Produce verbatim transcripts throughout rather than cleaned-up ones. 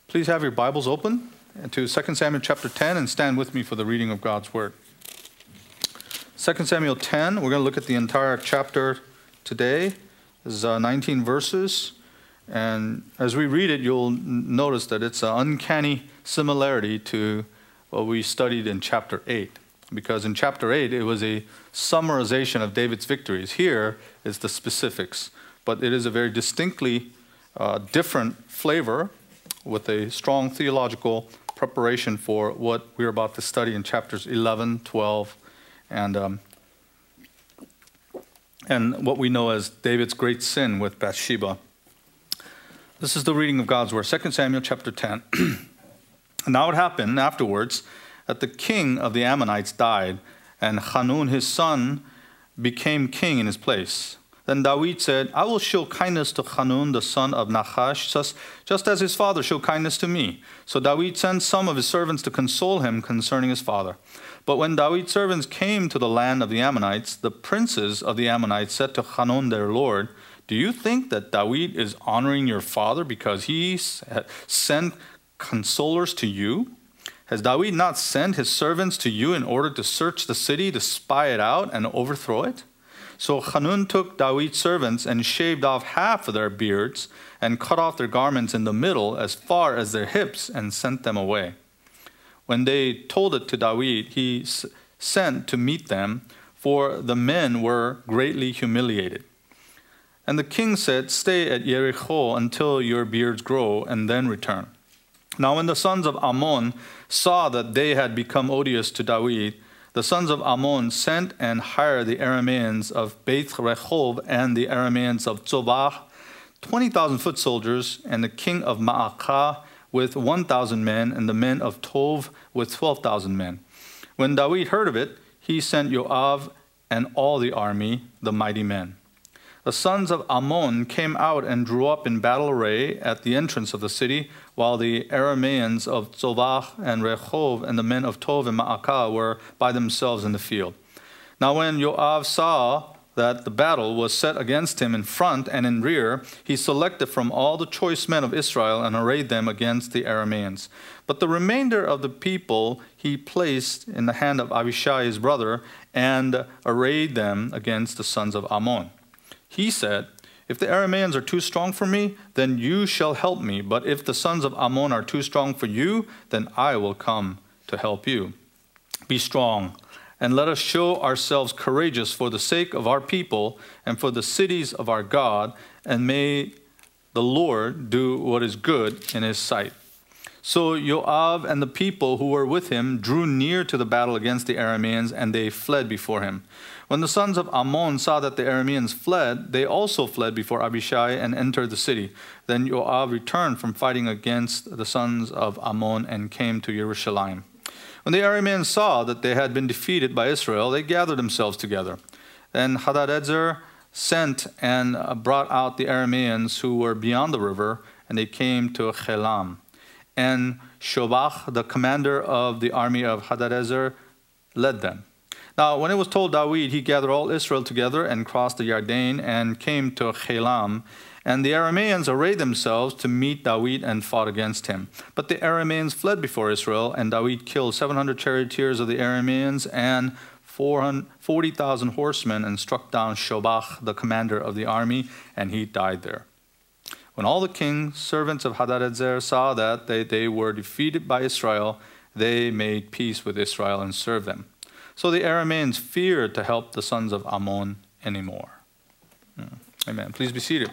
Please have your Bibles open to Second Samuel chapter ten and stand with me for the reading of God's Word. Second Samuel ten, we're going to look at the entire chapter today. There's uh, nineteen verses, and as we read it, you'll notice that it's an uncanny similarity to what we studied in chapter eight. Because in chapter eight, it was a summarization of David's victories. Here is the specifics, but it is a very distinctly uh, different flavor with a strong theological preparation for what we're about to study in chapters eleven, twelve, and um, and what we know as David's great sin with Bathsheba. This is the reading of God's Word, Second Samuel chapter ten. And now it happened afterwards that the king of the Ammonites died, and Hanun his son became king in his place. Then David said, I will show kindness to Hanun the son of Nahash, just, just as his father showed kindness to me. So David sent some of his servants to console him concerning his father. But when David's servants came to the land of the Ammonites, the princes of the Ammonites said to Hanun their lord, do you think that David is honoring your father because he sent consolers to you? Has David not sent his servants to you in order to search the city, to spy it out and overthrow it? So Hanun took David's servants and shaved off half of their beards and cut off their garments in the middle as far as their hips and sent them away. When they told it to David, he s- sent to meet them, for the men were greatly humiliated. And the king said, stay at Jericho until your beards grow and then return. Now when the sons of Ammon saw that they had become odious to David, the sons of Ammon sent and hired the Arameans of Beth Rehov and the Arameans of Zobah, twenty thousand foot soldiers, and the king of Maacah with one thousand men, and the men of Tov with twelve thousand men. When David heard of it, he sent Joab and all the army, the mighty men. The sons of Ammon came out and drew up in battle array at the entrance of the city, while the Arameans of Zobah and Rehov and the men of Tov and Maacah were by themselves in the field. Now when Joab saw that the battle was set against him in front and in rear, he selected from all the choice men of Israel and arrayed them against the Arameans. But the remainder of the people he placed in the hand of Abishai his brother and arrayed them against the sons of Ammon. He said, if the Arameans are too strong for me, then you shall help me. But if the sons of Ammon are too strong for you, then I will come to help you. Be strong, and let us show ourselves courageous for the sake of our people and for the cities of our God, and may the Lord do what is good in his sight. So Joab and the people who were with him drew near to the battle against the Arameans, and they fled before him. When the sons of Ammon saw that the Arameans fled, they also fled before Abishai and entered the city. Then Joab returned from fighting against the sons of Ammon and came to Jerusalem. When the Arameans saw that they had been defeated by Israel, they gathered themselves together. Then Hadadezer sent and brought out the Arameans who were beyond the river, and they came to Chelam. And Shobach, the commander of the army of Hadadezer, led them. Now, when it was told David, he gathered all Israel together and crossed the Yarden and came to Chelam. And the Arameans arrayed themselves to meet David and fought against him. But the Arameans fled before Israel, and David killed seven hundred charioteers of the Arameans and forty thousand horsemen and struck down Shobach, the commander of the army, and he died there. When all the king's servants of Hadadezer saw that they, they were defeated by Israel, they made peace with Israel and served them. So the Arameans feared to help the sons of Ammon anymore. Amen. Please be seated.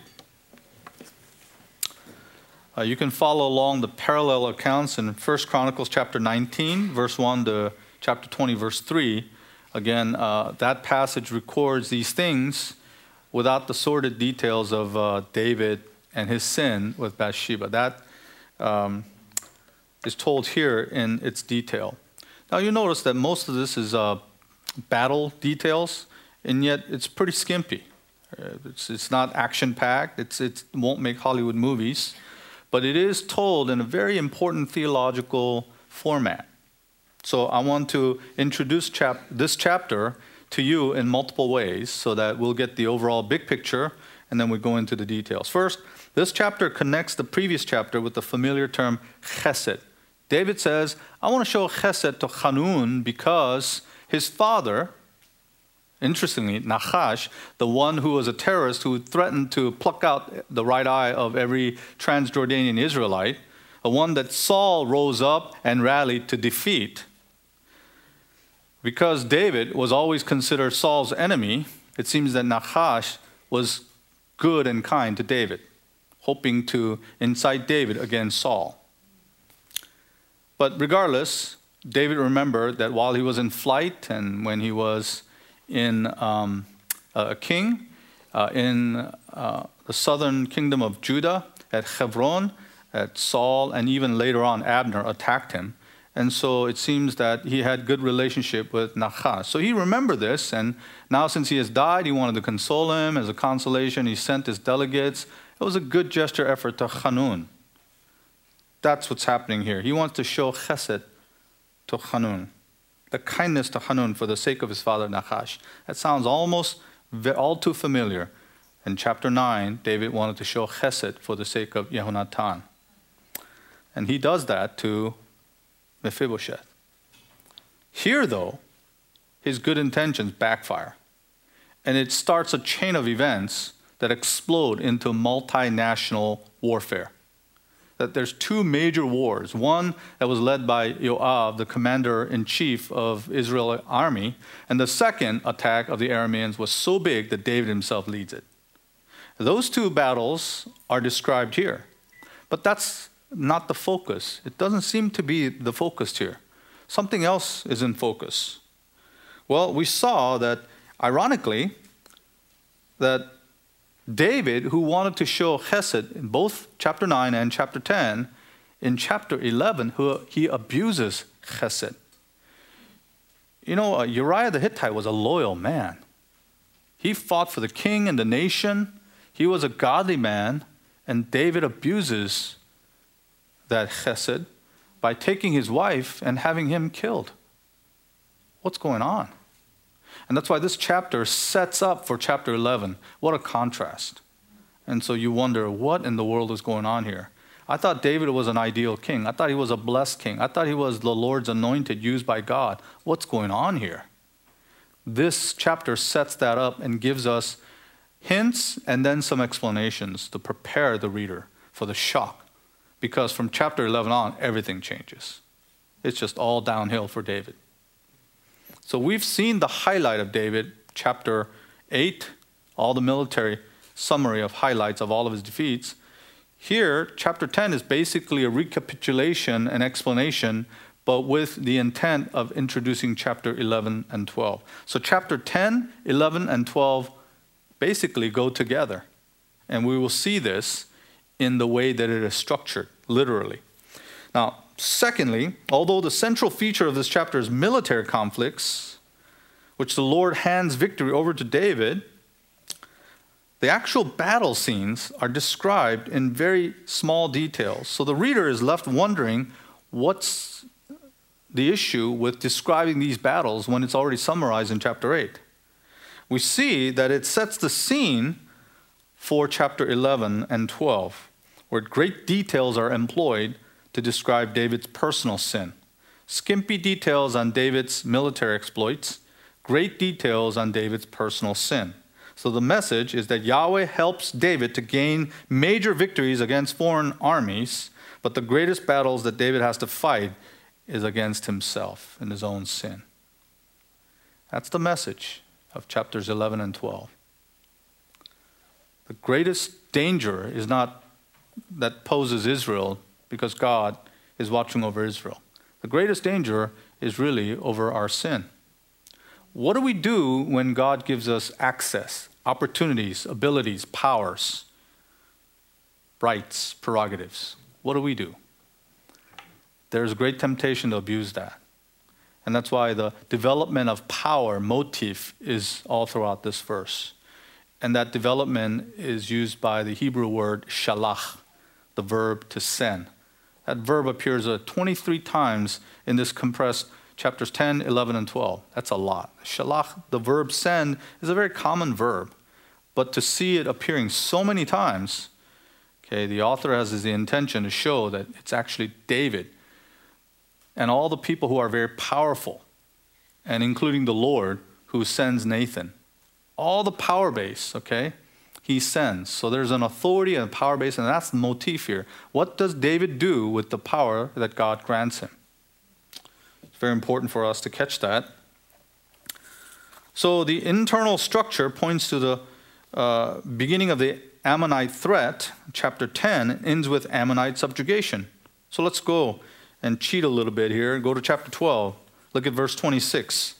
Uh, you can follow along the parallel accounts in First Chronicles chapter nineteen, verse one to chapter twenty, verse three. Again, uh, that passage records these things without the sordid details of uh, David and his sin with Bathsheba. That um, is told here in its detail. Now you notice that most of this is uh, battle details, and yet it's pretty skimpy. Uh, it's, it's not action-packed. It's, it won't make Hollywood movies. But it is told in a very important theological format. So I want to introduce chap- this chapter to you in multiple ways so that we'll get the overall big picture, and then we go into the details. First, This chapter connects the previous chapter with the familiar term chesed. David says, I want to show chesed to Hanun because his father, interestingly, Nachash, the one who was a terrorist who threatened to pluck out the right eye of every Transjordanian Israelite, the one that Saul rose up and rallied to defeat. Because David was always considered Saul's enemy, it seems that Nachash was good and kind to David, hoping to incite David against Saul. But regardless, David remembered that while he was in flight and when he was in um, a king uh, in uh, the southern kingdom of Judah at Hebron, at Saul, and even later on Abner attacked him. And so it seems that he had good relationship with Nachash. So he remembered this, and now since he has died, he wanted to console him. As a consolation, he sent his delegates. It was a good gesture effort to Hanun. That's what's happening here. He wants to show chesed to Hanun, the kindness to Hanun for the sake of his father Nachash. That sounds almost all too familiar. In chapter nine, David wanted to show chesed for the sake of Yehonatan. And he does that to Mephibosheth. Here, though, his good intentions backfire. And it starts a chain of events that explode into multinational warfare. That there's two major wars. One that was led by Yoav, the commander-in-chief of Israel's army, and the second attack of the Arameans was so big that David himself leads it. Those two battles are described here. But that's not the focus. It doesn't seem to be the focus here. Something else is in focus. Well, we saw that, ironically, that David, who wanted to show chesed in both chapter nine and chapter ten, in chapter eleven, who he abuses chesed. You know, Uriah the Hittite was a loyal man. He fought for the king and the nation. He was a godly man, and David abuses that chesed by taking his wife and having him killed. What's going on? And that's why this chapter sets up for chapter eleven. What a contrast. And so you wonder, what in the world is going on here? I thought David was an ideal king. I thought he was a blessed king. I thought he was the Lord's anointed, used by God. What's going on here? This chapter sets that up and gives us hints and then some explanations to prepare the reader for the shock. Because from chapter eleven on, everything changes. It's just all downhill for David. So we've seen the highlight of David, chapter eight, all the military summary of highlights of all of his defeats. Here, chapter ten is basically a recapitulation and explanation, but with the intent of introducing chapter eleven and twelve. So chapter ten, eleven, and twelve basically go together. And we will see this in the way that it is structured, literally. Now, secondly, although the central feature of this chapter is military conflicts, which the Lord hands victory over to David, the actual battle scenes are described in very small details. So the reader is left wondering, what's the issue with describing these battles when it's already summarized in chapter eight? We see that it sets the scene for chapter eleven and twelve, where great details are employed to describe David's personal sin. Skimpy details on David's military exploits, great details on David's personal sin. So the message is that Yahweh helps David to gain major victories against foreign armies, but the greatest battles that David has to fight is against himself and his own sin. That's the message of chapters eleven and twelve. The greatest danger is not that poses Israel, because God is watching over Israel. The greatest danger is really over our sin. What do we do when God gives us access, opportunities, abilities, powers, rights, prerogatives? What do we do? There's a great temptation to abuse that. And that's why the development of power, motif, is all throughout this verse. And that development is used by the Hebrew word shalach, the verb to send. That verb appears uh, twenty-three times in this compressed chapters ten, eleven, and twelve. That's a lot. Shalach, the verb send, is a very common verb. But to see it appearing so many times Okay, the author has the intention to show that it's actually David and all the people who are very powerful, and including the Lord who sends Nathan. All the power base, okay, he sends. So there's an authority and a power base, and that's the motif here. What does David do with the power that God grants him? It's very important for us to catch that. So the internal structure points to the uh, beginning of the Ammonite threat. Chapter ten ends with Ammonite subjugation. So let's go and cheat a little bit here. Go to chapter twelve. Look at verse twenty-six.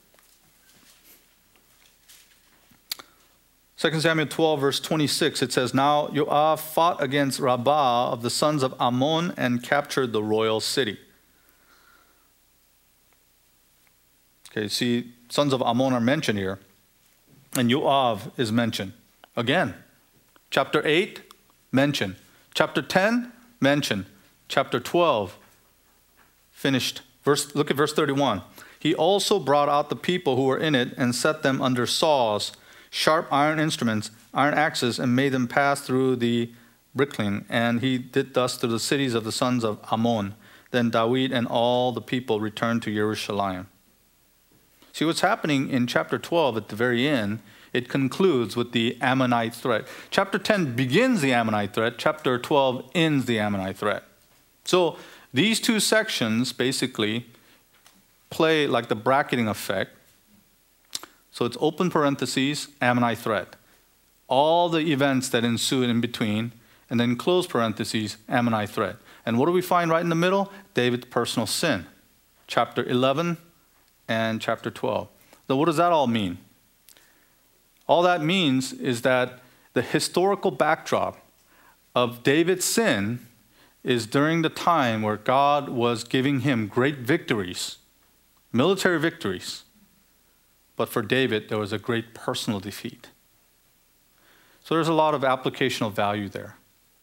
Second Samuel twelve, verse twenty-six, it says, "Now Joab fought against Rabbah of the sons of Ammon and captured the royal city." Okay, see, sons of Ammon are mentioned here. And Joab is mentioned. Again, chapter eight, mentioned. Chapter ten, mentioned. Chapter twelve, finished. Verse, look at verse thirty-one. "He also brought out the people who were in it and set them under saws, sharp iron instruments, iron axes, and made them pass through the brickling. And he did thus to the cities of the sons of Ammon. Then David and all the people returned to Jerusalem." See what's happening in chapter twelve at the very end. It concludes with the Ammonite threat. Chapter ten begins the Ammonite threat. Chapter twelve ends the Ammonite threat. So these two sections basically play like the bracketing effect. So it's open parentheses, Ammonite threat. All the events that ensue in between, and then close parentheses, Ammonite threat. And what do we find right in the middle? David's personal sin. Chapter eleven and chapter twelve. So what does that all mean? All that means is that the historical backdrop of David's sin is during the time where God was giving him great victories, military victories. But for David, there was a great personal defeat. So there's a lot of applicational value there.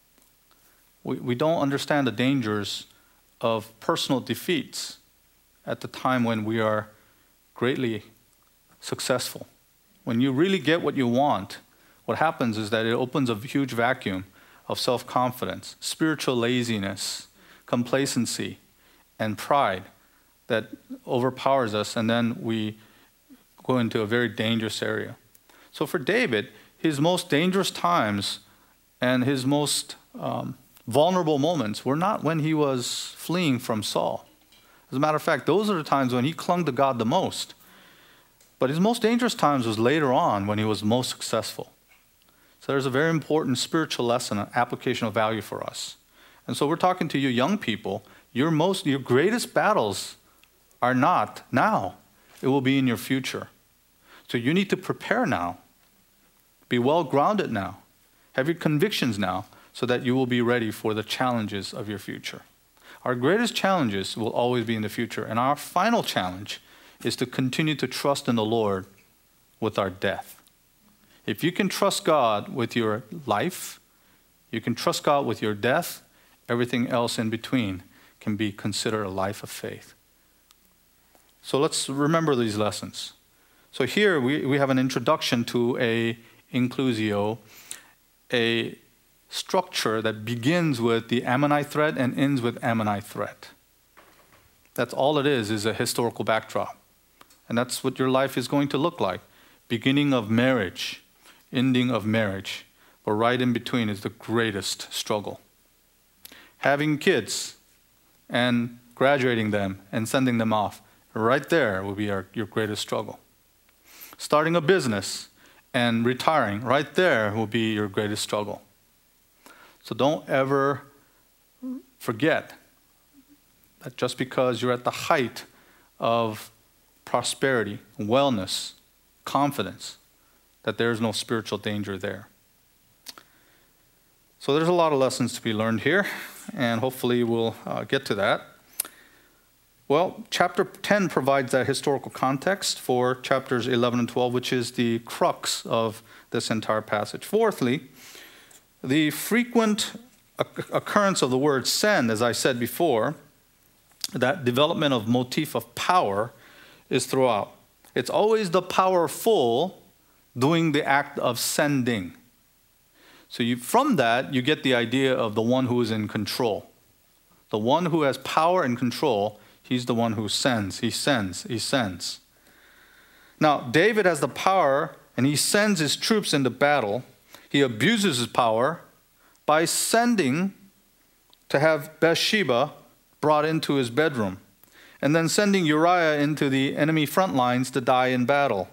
We, we don't understand the dangers of personal defeats at the time when we are greatly successful. When you really get what you want, what happens is that it opens a huge vacuum of self-confidence, spiritual laziness, complacency, and pride that overpowers us, and then we go into a very dangerous area. So for David, his most dangerous times and his most um, vulnerable moments were not when he was fleeing from Saul. As a matter of fact, those are the times when he clung to God the most. But his most dangerous times was later on when he was most successful. So there's a very important spiritual lesson, an applicational value for us. And so we're talking to you young people. Your most, your greatest battles are not now. It will be in your future. So you need to prepare now. Be well grounded now. Have your convictions now so that you will be ready for the challenges of your future. Our greatest challenges will always be in the future. And our final challenge is to continue to trust in the Lord with our death. If you can trust God with your life, you can trust God with your death, everything else in between can be considered a life of faith. So let's remember these lessons. So here we, we have an introduction to a inclusio, a structure that begins with the Ammonite threat and ends with Ammonite threat. That's all it is, is a historical backdrop. And that's what your life is going to look like. Beginning of marriage, ending of marriage. But right in between is the greatest struggle. Having kids and graduating them and sending them off. Right there will be our, your greatest struggle. Starting a business and retiring. Right there will be your greatest struggle. So don't ever forget that just because you're at the height of prosperity, wellness, confidence, that there's no spiritual danger there. So there's a lot of lessons to be learned here, and hopefully we'll uh, get to that. Well, chapter ten provides that historical context for chapters eleven and twelve, which is the crux of this entire passage. Fourthly, the frequent occurrence of the word send, as I said before, that development of motif of power is throughout. It's always the powerful doing the act of sending. So you, from that, you get the idea of the one who is in control. The one who has power and control, he's the one who sends. He sends. He sends. Now, David has the power, and he sends his troops into battle. He abuses his power by sending to have Bathsheba brought into his bedroom, and then sending Uriah into the enemy front lines to die in battle.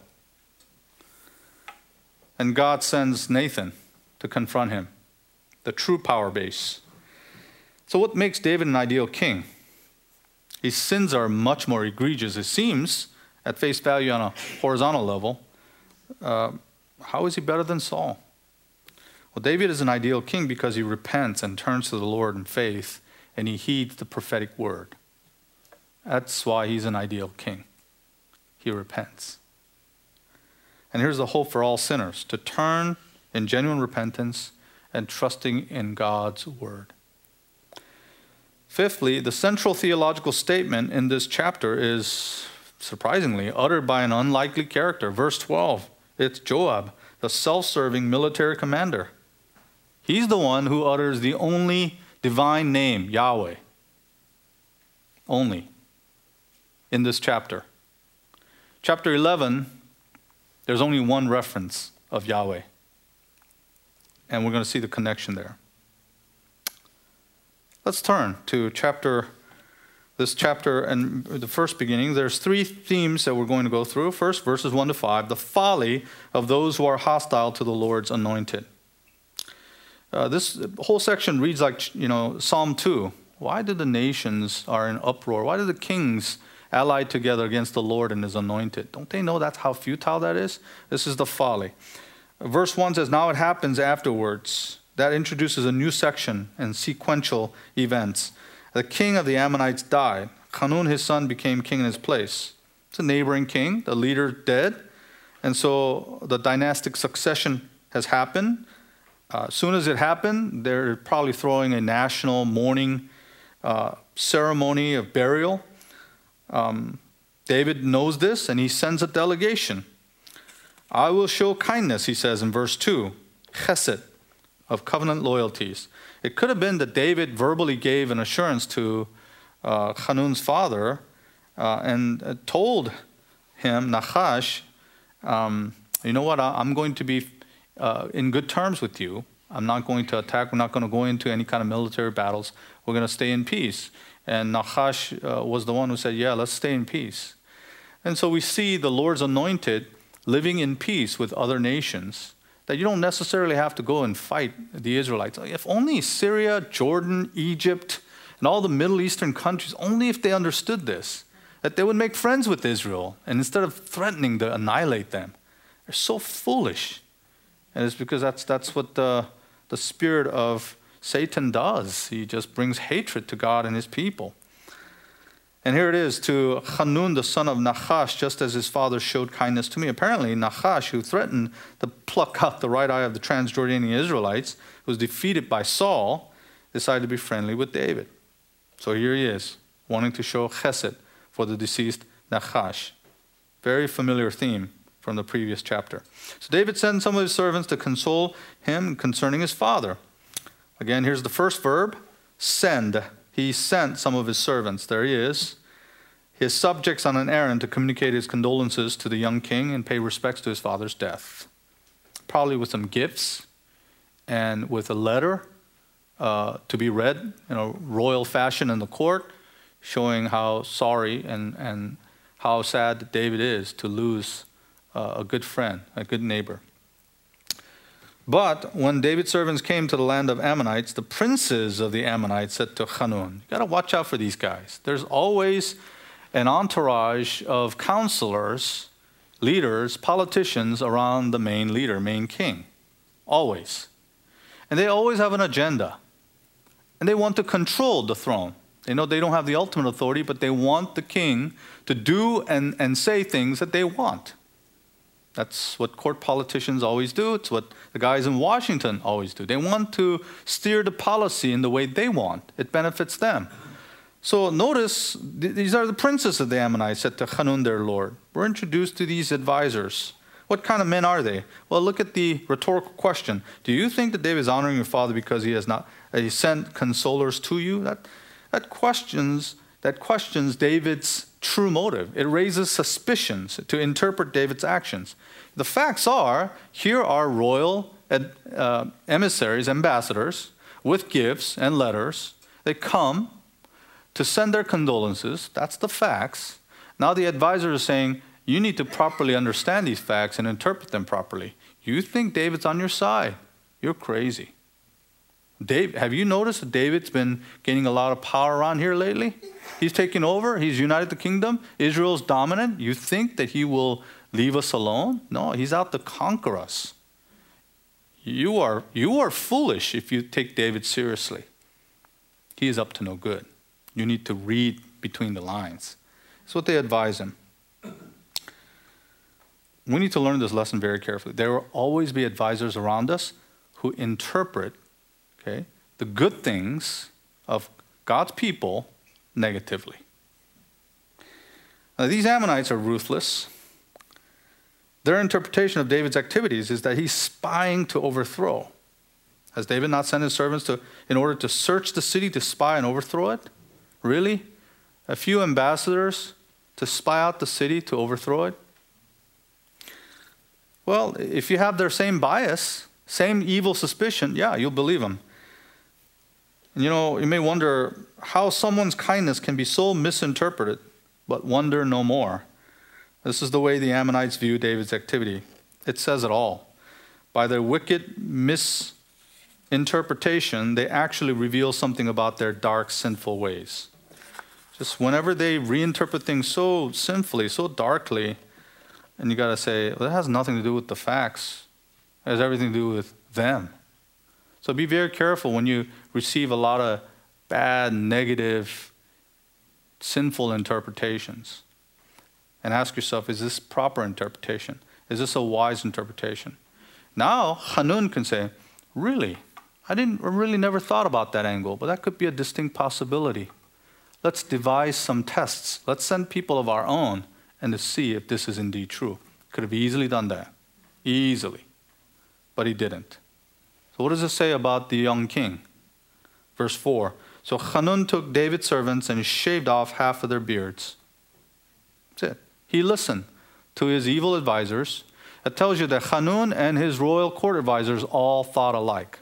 And God sends Nathan to confront him, the true power base. So what makes David an ideal king? His sins are much more egregious. It seems, at face value on a horizontal level, uh, how is he better than Saul? Well, David is an ideal king because he repents and turns to the Lord in faith, and he heeds the prophetic word. That's why he's an ideal king. He repents. And here's the hope for all sinners, to turn in genuine repentance and trusting in God's word. Fifthly, the central theological statement in this chapter is, surprisingly, uttered by an unlikely character. Verse twelve, it's Joab, the self-serving military commander. He's the one who utters the only divine name, Yahweh. Only. In this chapter. Chapter eleven, there's only one reference of Yahweh. And we're going to see the connection there. Let's turn to chapter, this chapter and the first beginning. There's three themes that we're going to go through. First, verses one to five, the folly of those who are hostile to the Lord's anointed. Uh, this whole section reads like, you know, Psalm two. Why did the nations are in uproar? Why did the kings ally together against the Lord and his anointed? Don't they know that's how futile that is? This is the folly. Verse one says, now it happens afterwards. That introduces a new section and sequential events. The king of the Ammonites died. Hanun, his son, became king in his place. It's a neighboring king, the leader dead. And so the dynastic succession has happened. Uh, as soon as it happened, they're probably throwing a national mourning uh, ceremony of burial. Um, David knows this, and he sends a delegation. I will show kindness, he says in verse two, chesed, of covenant loyalties. It could have been that David verbally gave an assurance to uh, Hanun's father uh, and uh, told him, Nachash, um, you know what, I, I'm going to be uh, in good terms with you. I'm not going to attack. We're not going to go into any kind of military battles. We're going to stay in peace. And Nachash uh, was the one who said, yeah, let's stay in peace. And so we see the Lord's anointed living in peace with other nations, that you don't necessarily have to go and fight the Israelites. If only Syria, Jordan, Egypt, and all the Middle Eastern countries, only if they understood this, that they would make friends with Israel, and instead of threatening to annihilate them. They're so foolish. And it's because that's, that's what the, the spirit of Satan does. He just brings hatred to God and his people. And here it is, to Hanun, the son of Nachash, just as his father showed kindness to me. Apparently, Nachash, who threatened to pluck out the right eye of the Transjordanian Israelites, who was defeated by Saul, decided to be friendly with David. So here he is, wanting to show chesed for the deceased Nachash. Very familiar theme from the previous chapter. So David sent some of his servants to console him concerning his father. Again, here's the first verb, send. He sent some of his servants. There he is. His subjects on an errand to communicate his condolences to the young king and pay respects to his father's death. Probably with some gifts and with a letter uh, to be read in a royal fashion in the court, showing how sorry and, and how sad David is to lose uh, a good friend, a good neighbor. But when David's servants came to the land of Ammonites, the princes of the Ammonites said to Hanun, you got to watch out for these guys. There's always an entourage of counselors, leaders, politicians around the main leader, main king. Always. And they always have an agenda. And they want to control the throne. They know they don't have the ultimate authority, but they want the king to do and, and say things that they want. That's what court politicians always do. It's what the guys in Washington always do. They want to steer the policy in the way they want. It benefits them. So notice, these are the princes of the Ammonites, said to Hanun their lord. We're introduced to these advisors What kind of men are they? Well, look at the rhetorical question. Do you think that David is honoring your father because he has not uh, he sent consolers to you? That that questions that questions David's true motive. It raises suspicions to interpret David's actions. The facts are, here are royal uh, emissaries, ambassadors, with gifts and letters. They come to send their condolences. That's the facts. Now the advisor is saying, you need to properly understand these facts and interpret them properly. You think David's on your side. You're crazy. Dave, have you noticed that David's been gaining a lot of power around here lately? He's taken over. He's united the kingdom. Israel's dominant. You think that he will leave us alone? No, he's out to conquer us. You are, you are foolish if you take David seriously. He is up to no good. You need to read between the lines. That's what they advise him. We need to learn this lesson very carefully. There will always be advisors around us who interpret, okay, the good things of God's people negatively. Now, these Ammonites are ruthless. Their interpretation of David's activities is that he's spying to overthrow. Has David not sent his servants to, in order to search the city to spy and overthrow it? Really? A few ambassadors to spy out the city to overthrow it? Well, if you have their same bias, same evil suspicion, yeah, you'll believe them. And you know, you may wonder how someone's kindness can be so misinterpreted, but wonder no more. This is the way the Ammonites view David's activity. It says it all. By their wicked misinterpretation, they actually reveal something about their dark, sinful ways. Just whenever they reinterpret things so sinfully, so darkly, and you got to say, well, that has nothing to do with the facts. It has everything to do with them. So be very careful when you receive a lot of bad, negative, sinful interpretations. And ask yourself, is this proper interpretation? Is this a wise interpretation? Now, Hanun can say, really? I didn't I really never thought about that angle, but that could be a distinct possibility. Let's devise some tests. Let's send people of our own and to see if this is indeed true. Could have easily done that. Easily. But he didn't. So what does it say about the young king? Verse four. So Hanun took David's servants and shaved off half of their beards. That's it. He listened to his evil advisors. It tells you that Hanun and his royal court advisors all thought alike.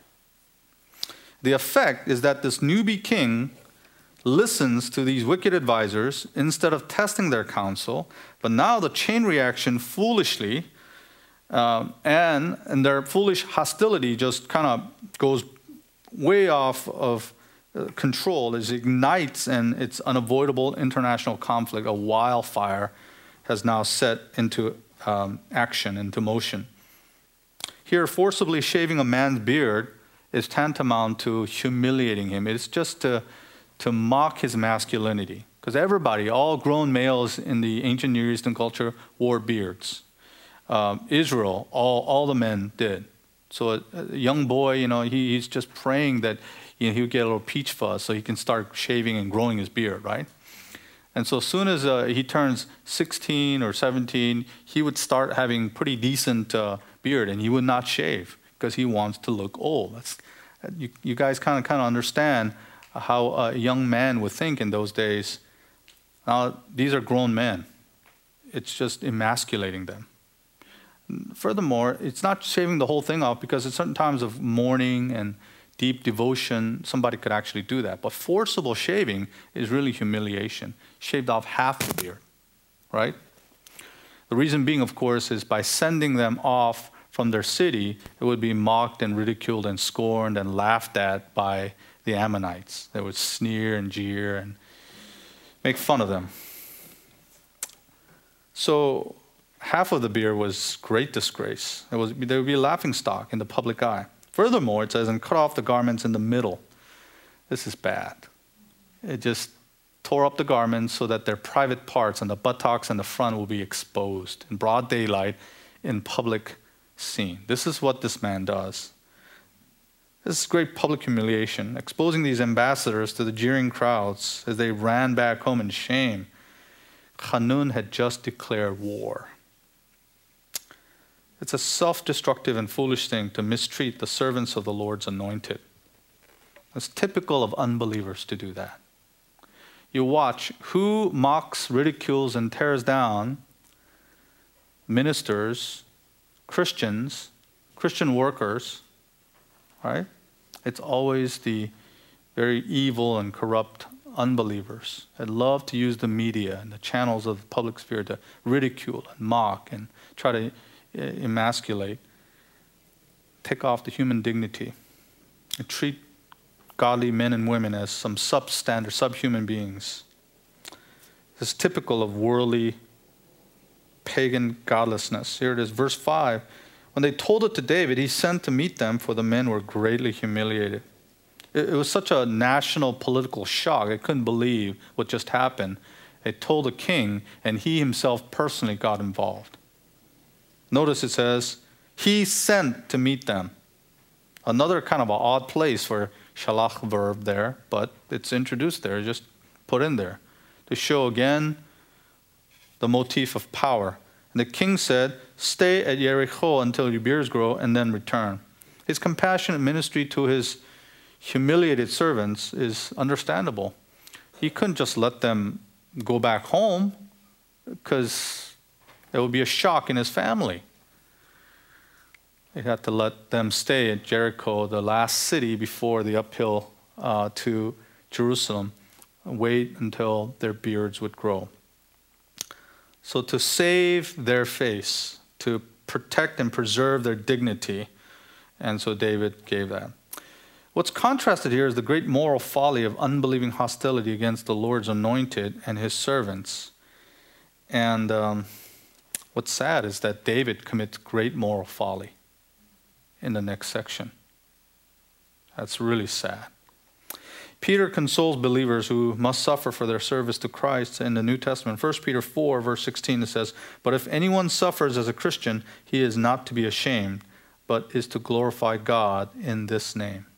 The effect is that this newbie king listens to these wicked advisors instead of testing their counsel, but now the chain reaction foolishly um, and, and their foolish hostility just kind of goes way off of uh, control. It ignites, and it's unavoidable international conflict. A wildfire has now set into um, action, into motion. Here, forcibly shaving a man's beard is tantamount to humiliating him. It's just to to mock his masculinity. Because everybody, all grown males in the ancient Near Eastern culture wore beards. Um, Israel, all, all the men did. So a, a young boy, you know, he, he's just praying that you know, he'll get a little peach fuzz so he can start shaving and growing his beard, right? And so as soon as uh, he turns sixteen or seventeen, he would start having pretty decent uh, beard, and he would not shave because he wants to look old. That's, you, you guys kind of kind of understand how a young man would think in those days. Now, these are grown men. It's just emasculating them. Furthermore, it's not shaving the whole thing off, because at certain times of mourning and deep devotion, somebody could actually do that. But forcible shaving is really humiliation. Shaved off half the beard, right? The reason being, of course, is by sending them off from their city, it would be mocked and ridiculed and scorned and laughed at by the Ammonites. They would sneer and jeer and make fun of them. So half of the beard was great disgrace. It was, there would be a laughing stock in the public eye. Furthermore, it says, and cut off the garments in the middle. This is bad. It just tore up the garments so that their private parts and the buttocks and the front will be exposed in broad daylight in public scene. This is what this man does. This is great public humiliation, exposing these ambassadors to the jeering crowds as they ran back home in shame. Hanun had just declared war. It's a self-destructive and foolish thing to mistreat the servants of the Lord's anointed. It's typical of unbelievers to do that. You watch who mocks, ridicules, and tears down ministers, Christians, Christian workers, right? It's always the very evil and corrupt unbelievers that love to use the media and the channels of the public sphere to ridicule and mock and try to emasculate, take off the human dignity, and treat godly men and women as some substandard, subhuman beings. This is typical of worldly, pagan godlessness. Here it is, verse five. When they told it to David, he sent to meet them, for the men were greatly humiliated. It, it was such a national political shock. They couldn't believe what just happened. They told the king, and he himself personally got involved. Notice it says, he sent to meet them. Another kind of an odd place for shalach verb there, but it's introduced there, just put in there, to show again the motif of power. And the king said, stay at Jericho until your beards grow and then return. His compassionate ministry to his humiliated servants is understandable. He couldn't just let them go back home because it would be a shock in his family. He had to let them stay at Jericho, the last city before the uphill uh, to Jerusalem, and wait until their beards would grow. So to save their face, to protect and preserve their dignity, and so David gave that. What's contrasted here is the great moral folly of unbelieving hostility against the Lord's anointed and his servants. And um, what's sad is that David commits great moral folly in the next section. That's really sad. Peter consoles believers who must suffer for their service to Christ in the New Testament. First Peter four, verse sixteen, it says, but if anyone suffers as a Christian, he is not to be ashamed, but is to glorify God in this name.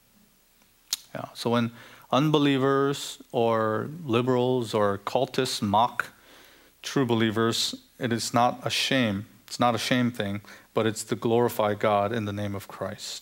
Yeah. So when unbelievers or liberals or cultists mock true believers, it is not a shame. It's not a shame thing, but it's to glorify God in the name of Christ.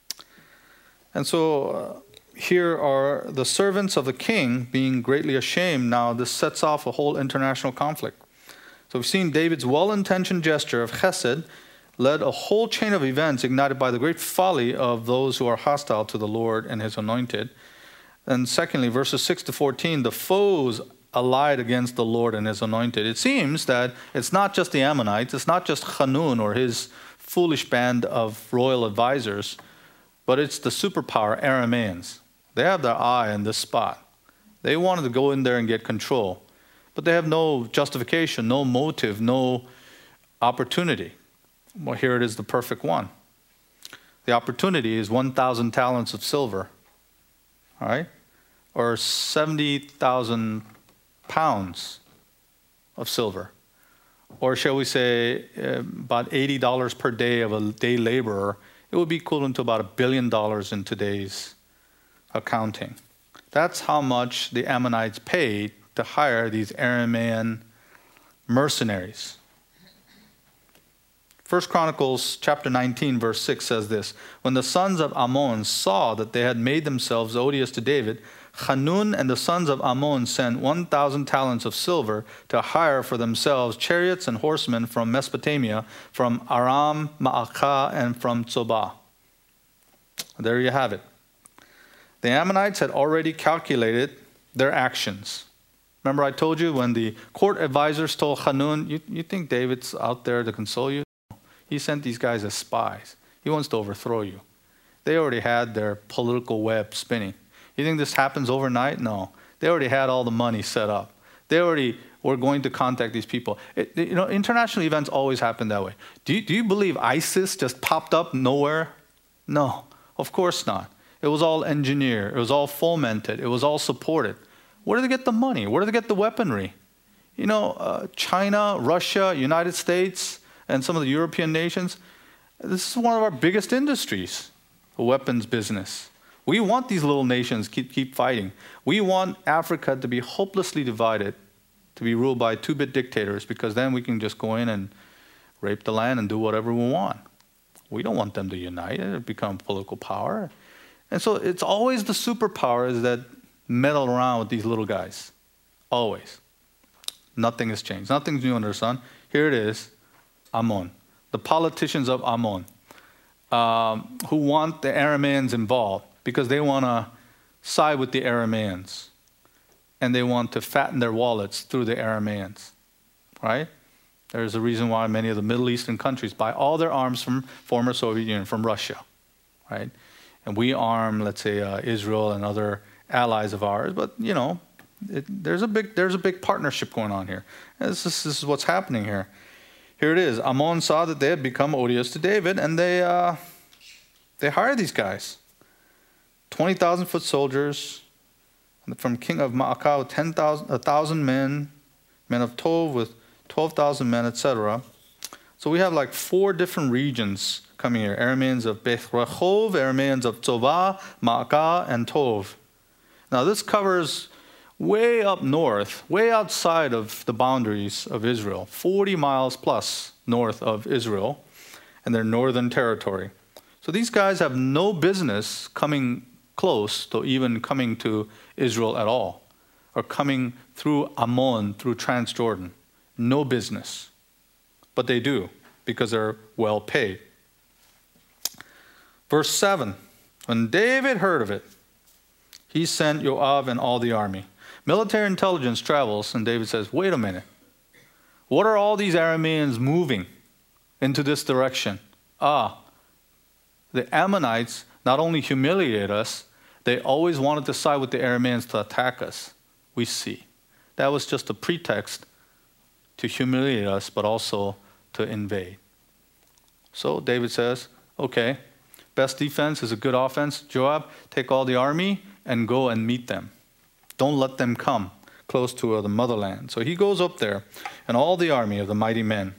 And so uh, here are the servants of the king being greatly ashamed. Now this sets off a whole international conflict. So we've seen David's well-intentioned gesture of chesed led a whole chain of events ignited by the great folly of those who are hostile to the Lord and his anointed. And secondly, verses six to fourteen, the foes allied against the Lord and his anointed. It seems that it's not just the Ammonites, it's not just Hanun or his foolish band of royal advisors, but it's the superpower Arameans. They have their eye on this spot. They wanted to go in there and get control, but they have no justification, no motive, no opportunity. Well, here it is, the perfect one. The opportunity is one thousand talents of silver, all right, or seventy thousand pounds of silver, or shall we say uh, about eighty dollars per day of a day laborer. It would be equivalent to about a billion dollars in today's accounting. That's how much the Ammonites paid to hire these Aramean mercenaries. First Chronicles chapter nineteen, verse six says this, when the sons of Ammon saw that they had made themselves odious to David, Hanun and the sons of Ammon sent one thousand talents of silver to hire for themselves chariots and horsemen from Mesopotamia, from Aram, Ma'akah, and from Zobah. There you have it. The Ammonites had already calculated their actions. Remember I told you when the court advisors told Hanun, you, you think David's out there to console you? He sent these guys as spies. He wants to overthrow you. They already had their political web spinning. You think this happens overnight? No. They already had all the money set up. They already were going to contact these people. It, you know, international events always happen that way. Do you, do you believe ISIS just popped up nowhere? No, of course not. It was all engineered. It was all fomented. It was all supported. Where did they get the money? Where did they get the weaponry? You know, uh, China, Russia, United States, and some of the European nations, this is one of our biggest industries, the weapons business. We want these little nations keep keep fighting. We want Africa to be hopelessly divided, to be ruled by two-bit dictators, because then we can just go in and rape the land, and do whatever we want. We don't want them to unite and become political power. And so it's always the superpowers that meddle around with these little guys. Always. Nothing has changed. Nothing's new under the sun. Here it is, Ammon. The politicians of Ammon, um, who want the Arameans involved because they want to side with the Arameans. And they want to fatten their wallets through the Arameans. Right? There's a reason why many of the Middle Eastern countries buy all their arms from former Soviet Union, from Russia. Right? And we arm, let's say, uh, Israel and other allies of ours. But, you know, it, there's a big there's a big partnership going on here. And this, is, this is what's happening here. Here it is. Ammon saw that they had become odious to David, and they uh, they hired these guys. twenty thousand foot soldiers from king of Maacah, ten thousand, one thousand men, men of Tov with twelve thousand men, et cetera. So we have like four different regions coming here. Arameans of Beth Rechov, Arameans of Tzobah, Maacah, and Tov. Now this covers way up north, way outside of the boundaries of Israel, forty miles plus north of Israel and their northern territory. So these guys have no business coming close to even coming to Israel at all, or coming through Ammon, through Transjordan. No business. But they do, because they're well paid. Verse seven, when David heard of it, he sent Joab and all the army. Military intelligence travels, and David says, wait a minute. What are all these Arameans moving into this direction? Ah, the Ammonites not only humiliate us, they always wanted to side with the Arameans to attack us. We see. That was just a pretext to humiliate us, but also to invade. So David says, okay, best defense is a good offense. Joab, take all the army and go and meet them. Don't let them come close to uh, the motherland. So he goes up there, and all the army of the mighty men.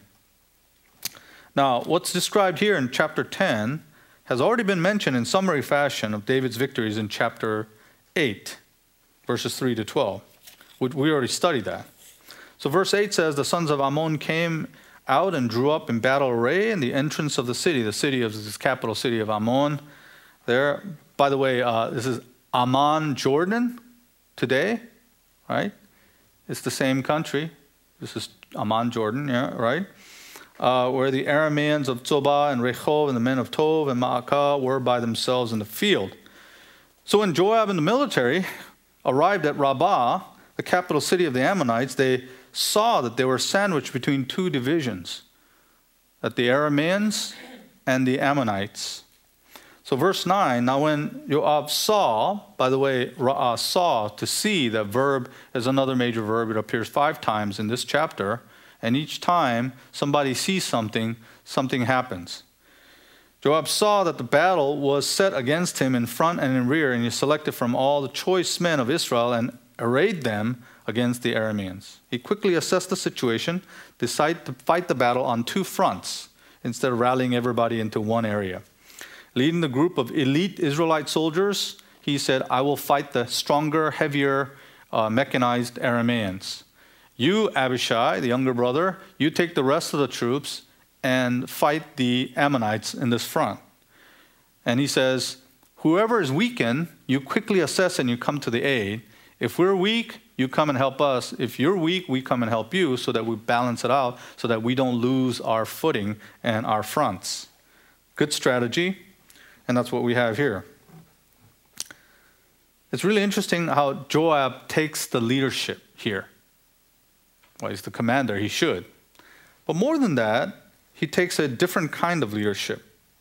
Now, what's described here in chapter ten has already been mentioned in summary fashion of David's victories in chapter eight, verses three to twelve. We already studied that. So verse eight says, the sons of Ammon came out and drew up in battle array in the entrance of the city, the city of this capital city of Ammon. There, by the way, uh, this is Amman, Jordan, today, right? It's the same country. This is Amman, Jordan, yeah, right? Uh, where the Arameans of Tzobah and Rechov and the men of Tov and Maacah were by themselves in the field. So when Joab and the military arrived at Rabbah, the capital city of the Ammonites, they saw that they were sandwiched between two divisions, that the Arameans and the Ammonites. So verse nine, now when Joab saw, by the way, uh, saw, to see, that verb is another major verb. It appears five times in this chapter. And each time somebody sees something, something happens. Joab saw that the battle was set against him in front and in rear, and he selected from all the choice men of Israel and arrayed them against the Arameans. He quickly assessed the situation, decided to fight the battle on two fronts instead of rallying everybody into one area. Leading the group of elite Israelite soldiers, he said, I will fight the stronger, heavier, uh, mechanized Arameans. You, Abishai, the younger brother, you take the rest of the troops and fight the Ammonites in this front. And he says, whoever is weakened, you quickly assess and you come to the aid. If we're weak, you come and help us. If you're weak, we come and help you, so that we balance it out, so that we don't lose our footing and our fronts. Good strategy, and that's what we have here. It's really interesting how Joab takes the leadership here. Well, he's the commander, he should. But more than that, he takes a different kind of leadership.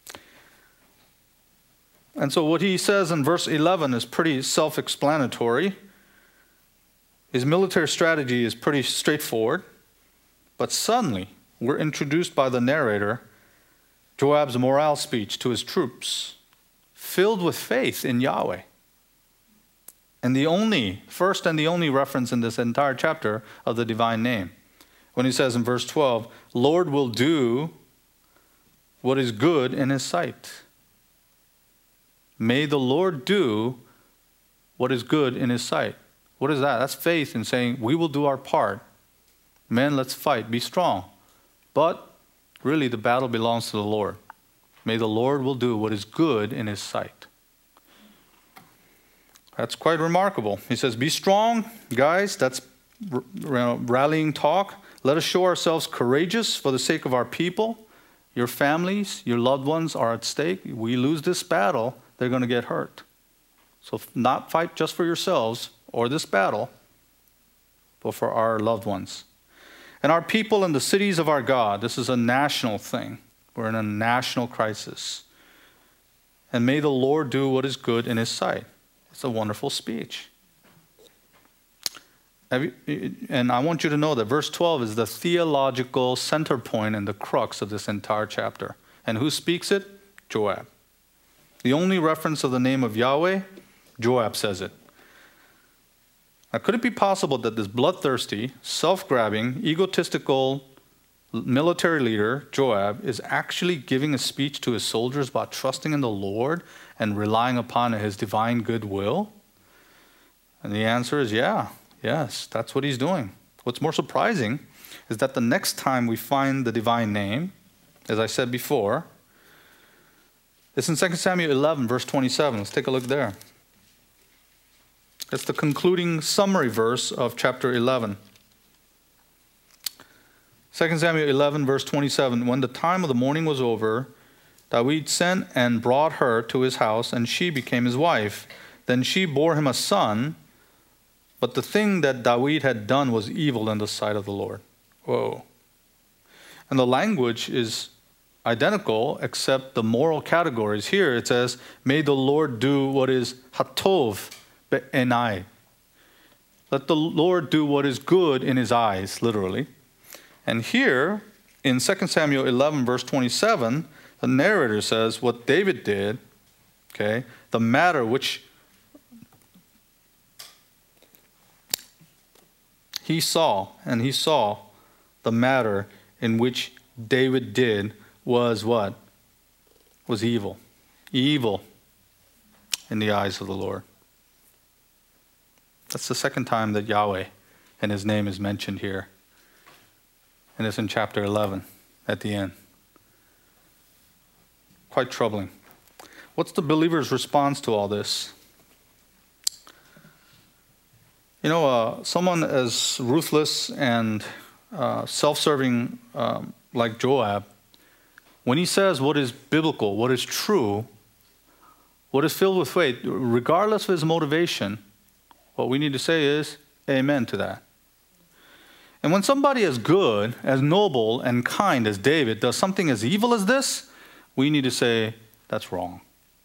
And so what he says in verse eleven is pretty self-explanatory. His military strategy is pretty straightforward. But suddenly, we're introduced by the narrator, Joab's morale speech to his troops, filled with faith in Yahweh. And the only, first and the only reference in this entire chapter of the divine name. When he says in verse twelve, Lord will do what is good in his sight. May the Lord do what is good in his sight. What is that? That's faith in saying, we will do our part. Men, let's fight, be strong. But really the battle belongs to the Lord. May the Lord will do what is good in his sight. That's quite remarkable. He says, be strong, guys. That's rallying talk. Let us show ourselves courageous for the sake of our people. Your families, your loved ones are at stake. We lose this battle, they're going to get hurt. So not fight just for yourselves or this battle, but for our loved ones. And our people in the cities of our God. This is a national thing. We're in a national crisis. And may the Lord do what is good in his sight. It's a wonderful speech. Have you, and I want you to know that verse twelve is the theological center point and the crux of this entire chapter. And who speaks it? Joab. The only reference of the name of Yahweh, Joab says it. Now, could it be possible that this bloodthirsty, self-grabbing, egotistical military leader, Joab, is actually giving a speech to his soldiers about trusting in the Lord and relying upon his divine goodwill? And the answer is yeah, yes, that's what he's doing. What's more surprising is that the next time we find the divine name, as I said before, it's in Second Samuel eleven, verse twenty-seven. Let's take a look there. It's the concluding summary verse of chapter eleven. Second Samuel eleven, verse twenty-seven. When the time of the mourning was over, David sent and brought her to his house, and she became his wife. Then she bore him a son, but the thing that David had done was evil in the sight of the Lord. Whoa. And the language is identical, except the moral categories. Here it says, may the Lord do what is hatov be'enai. Let the Lord do what is good in his eyes, literally. And here, in Second Samuel eleven, verse twenty-seven, the narrator says what David did, okay, the matter which he saw, and he saw the matter in which David did was what? Was evil. Evil in the eyes of the Lord. That's the second time that Yahweh and his name is mentioned here. And it's in chapter eleven at the end. Quite troubling. What's the believer's response to all this? You know, uh, someone as ruthless and uh, self-serving um, like Joab, when he says what is biblical, what is true, what is filled with faith, regardless of his motivation, what we need to say is amen to that. And when somebody as good, as noble, and kind as David does something as evil as this, we need to say, that's wrong.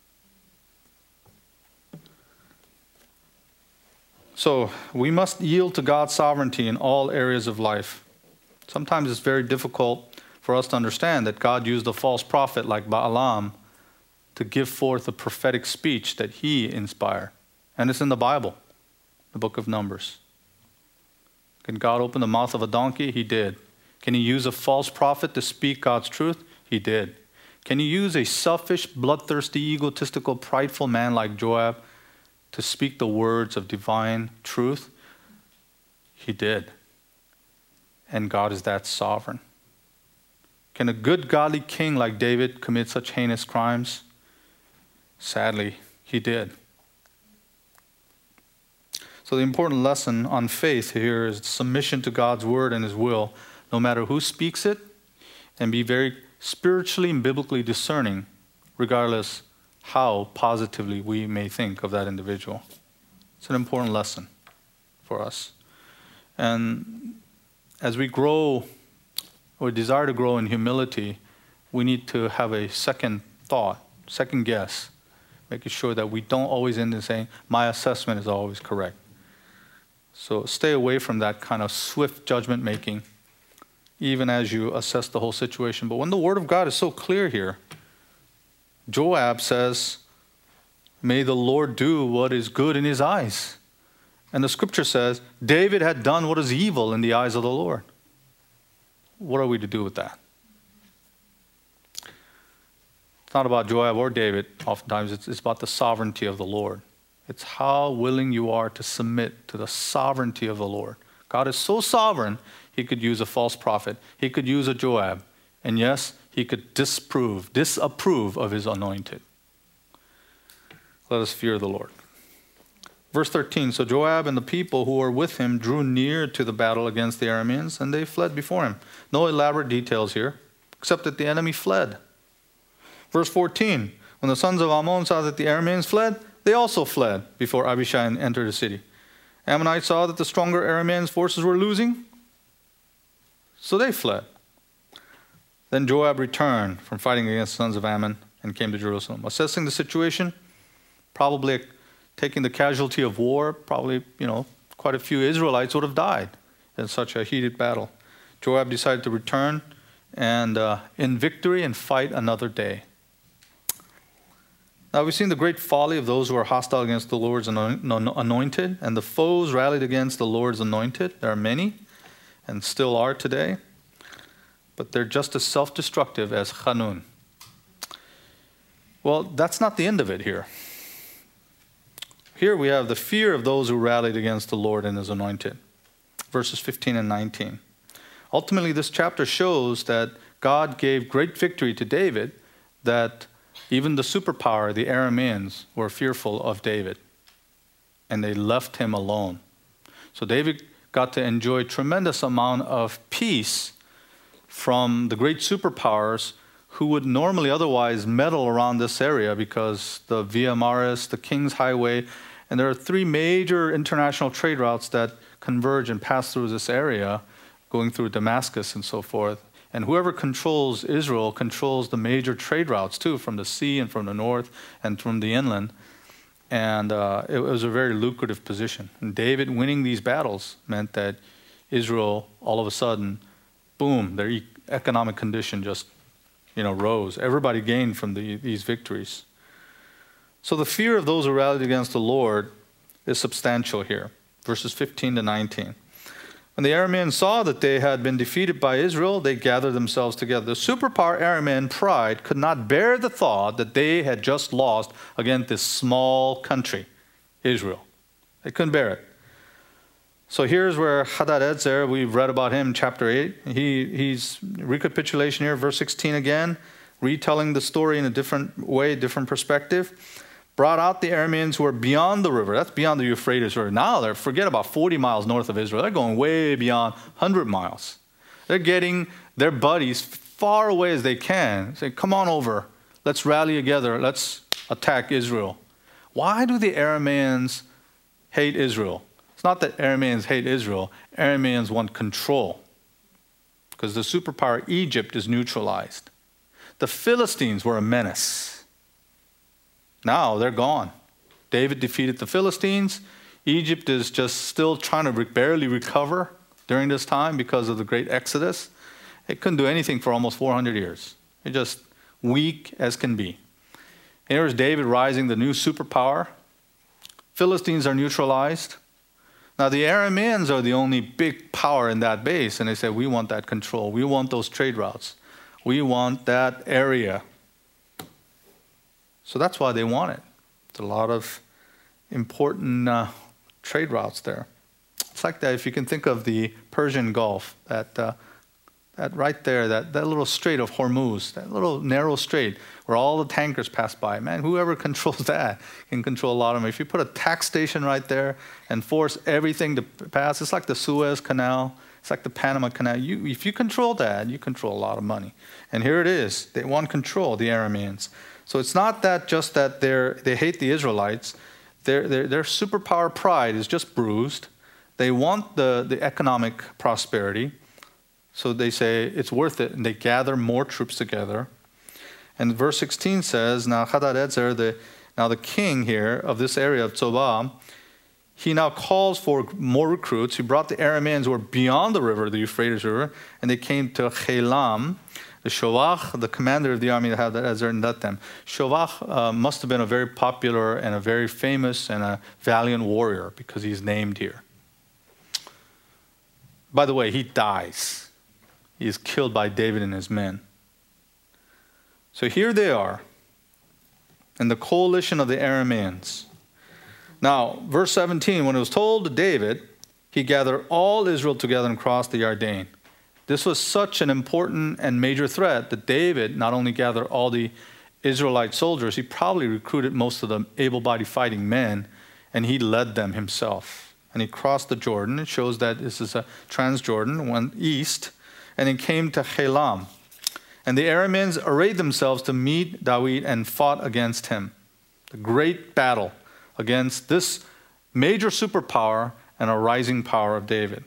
So we must yield to God's sovereignty in all areas of life. Sometimes it's very difficult for us to understand that God used a false prophet like Balaam to give forth a prophetic speech that he inspired. And it's in the Bible, the book of Numbers. Can God open the mouth of a donkey? He did. Can he use a false prophet to speak God's truth? He did. Can he use a selfish, bloodthirsty, egotistical, prideful man like Joab to speak the words of divine truth? He did. And God is that sovereign. Can a good, godly king like David commit such heinous crimes? Sadly, he did. So the important lesson on faith here is submission to God's word and his will, no matter who speaks it, and be very spiritually and biblically discerning, regardless how positively we may think of that individual. It's an important lesson for us. And as we grow or desire to grow in humility, we need to have a second thought, second guess, making sure that we don't always end in saying, my assessment is always correct. So stay away from that kind of swift judgment making, even as you assess the whole situation. But when the word of God is so clear here, Joab says, may the Lord do what is good in his eyes. And the scripture says, David had done what is evil in the eyes of the Lord. What are we to do with that? It's not about Joab or David. Oftentimes it's, it's about the sovereignty of the Lord. It's how willing you are to submit to the sovereignty of the Lord. God is so sovereign, he could use a false prophet. He could use a Joab. And yes, he could disprove, disapprove of his anointed. Let us fear the Lord. Verse thirteen, so Joab and the people who were with him drew near to the battle against the Arameans, and they fled before him. No elaborate details here, except that the enemy fled. Verse fourteen, when the sons of Ammon saw that the Arameans fled, they also fled before Abishai entered the city. Ammonites saw that the stronger Arameans' forces were losing, so they fled. Then Joab returned from fighting against the sons of Ammon and came to Jerusalem. Assessing the situation, probably taking the casualty of war, probably, you know, quite a few Israelites would have died in such a heated battle. Joab decided to return and uh, in victory and fight another day. Now we've seen the great folly of those who are hostile against the Lord's anointed, and the foes rallied against the Lord's anointed. There are many, and still are today, but they're just as self-destructive as Hanun. Well, that's not the end of it here. Here we have the fear of those who rallied against the Lord and his anointed. Verses fifteen and nineteen. Ultimately, this chapter shows that God gave great victory to David, that even the superpower, the Arameans, were fearful of David, and they left him alone. So David got to enjoy a tremendous amount of peace from the great superpowers who would normally otherwise meddle around this area, because the Via Maris, the King's Highway, and there are three major international trade routes that converge and pass through this area, going through Damascus and so forth. And whoever controls Israel controls the major trade routes too, from the sea and from the north and from the inland. And uh, it was a very lucrative position. And David winning these battles meant that Israel, all of a sudden, boom, their e- economic condition just, you know, rose. Everybody gained from the, these victories. So the fear of those who rallied against the Lord is substantial here. Verses fifteen to nineteen. When the Arameans saw that they had been defeated by Israel, they gathered themselves together. The superpower Aramean pride could not bear the thought that they had just lost against this small country, Israel. They couldn't bear it. So here's where Hadadezer, we've read about him in chapter eight. He, he's recapitulation here, verse sixteen again, retelling the story in a different way, different perspective. Brought out the Arameans who are beyond the river. That's beyond the Euphrates River. Now they're, forget about forty miles north of Israel. They're going way beyond one hundred miles. They're getting their buddies far away as they can. Say, come on over. Let's rally together. Let's attack Israel. Why do the Arameans hate Israel? It's not that Arameans hate Israel. Arameans want control, because the superpower Egypt is neutralized. The Philistines were a menace. Now they're gone. David defeated the Philistines. Egypt is just still trying to re- barely recover during this time because of the great Exodus. It couldn't do anything for almost four hundred years. It's just weak as can be. Here's David rising, the new superpower. Philistines are neutralized. Now the Arameans are the only big power in that base, and they say, we want that control. We want those trade routes. We want that area. So that's why they want it. It's a lot of important uh, trade routes there. It's like that if you can think of the Persian Gulf, that uh, that right there, that, that little strait of Hormuz, that little narrow strait where all the tankers pass by. Man, whoever controls that can control a lot of them. If you put a tax station right there and force everything to pass, it's like the Suez Canal, it's like the Panama Canal. You, if you control that, you control a lot of money. And here it is. They want control, the Arameans. So it's not that just that they're, they hate the Israelites. Their, their, their superpower pride is just bruised. They want the, the economic prosperity. So they say it's worth it, and they gather more troops together. And verse sixteen says, now Hadadezer, the, now the king here of this area of Tzobah, he now calls for more recruits. He brought the Arameans who were beyond the river, the Euphrates River, and they came to Chelam. The Shovach, the commander of the army that had Hadadezer, and led them. Shovach uh, must have been a very popular and a very famous and a valiant warrior, because he's named here. By the way, he dies. He is killed by David and his men. So here they are in the coalition of the Arameans. Now, verse seventeen, when it was told to David, he gathered all Israel together and crossed the Yarden. This was such an important and major threat that David not only gathered all the Israelite soldiers, he probably recruited most of the able-bodied fighting men, and he led them himself. And he crossed the Jordan. It shows that this is a Transjordan, went east, and he came to Helam. And the Arameans arrayed themselves to meet David and fought against him. The great battle against this major superpower and a rising power of David.